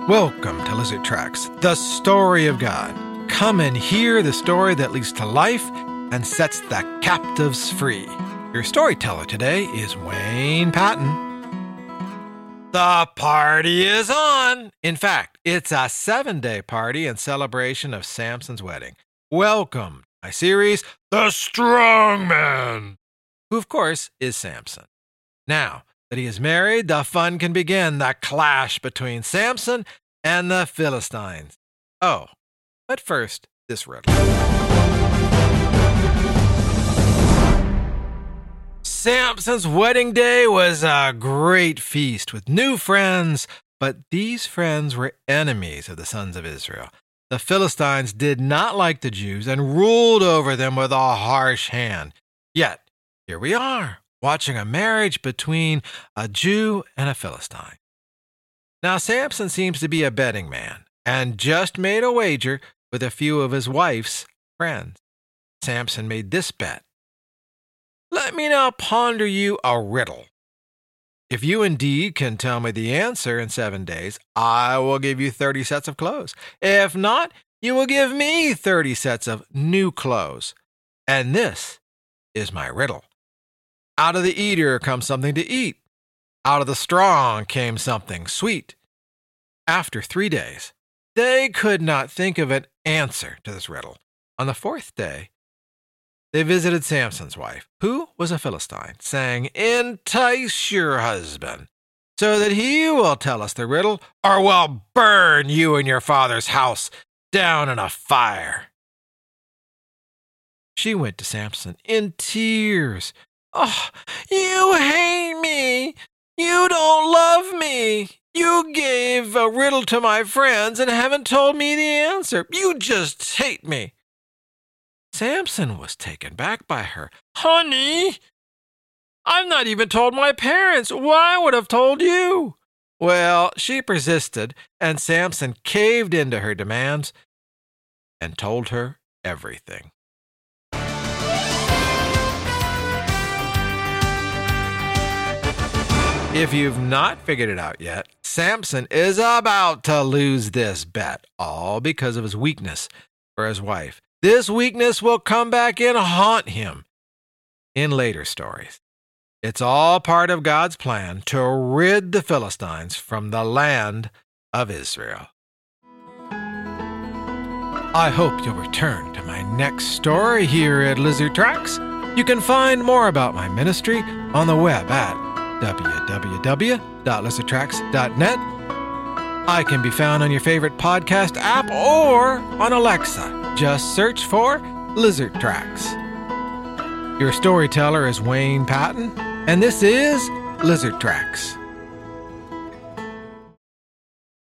Welcome to Lizard Tracks, the story of God. Come and hear the story that leads to life and sets the captives free. Your storyteller today is Wayne Patton. The party is on! In fact, it's a 7-day party in celebration of Samson's wedding. Welcome to my series, The Strong Man, who of course is Samson. Now that he is married, the fun can begin, the clash between Samson and the Philistines. Oh, but first, this riddle. Samson's wedding day was a great feast with new friends, but these friends were enemies of the sons of Israel. The Philistines did not like the Jews and ruled over them with a harsh hand. Yet, here we are, watching a marriage between a Jew and a Philistine. Now, Samson seems to be a betting man and just made a wager with a few of his wife's friends. Samson made this bet. Let me now ponder you a riddle. If you indeed can tell me the answer in 7 days, I will give you 30 sets of clothes. If not, you will give me 30 sets of new clothes. And this is my riddle. Out of the eater comes something to eat. Out of the strong came something sweet. After 3 days, they could not think of an answer to this riddle. On the 4th day, they visited Samson's wife, who was a Philistine, saying, "Entice your husband, so that he will tell us the riddle, or we'll burn you and your father's house down in a fire." She went to Samson in tears. "Oh, you hate me. You don't love me. You gave a riddle to my friends and haven't told me the answer. You just hate me." Samson was taken back by her. "Honey, I've not even told my parents. Why would I have told you?" Well, she persisted, and Samson caved into her demands and told her everything. If you've not figured it out yet, Samson is about to lose this bet, all because of his weakness for his wife. This weakness will come back and haunt him in later stories. It's all part of God's plan to rid the Philistines from the land of Israel. I hope you'll return to my next story here at Lizard Tracks. You can find more about my ministry on the web at www.lizardtracks.net. I can be found on your favorite podcast app or on Alexa. Just search for Lizard Tracks. Your storyteller is Wayne Patton, and this is Lizard Tracks.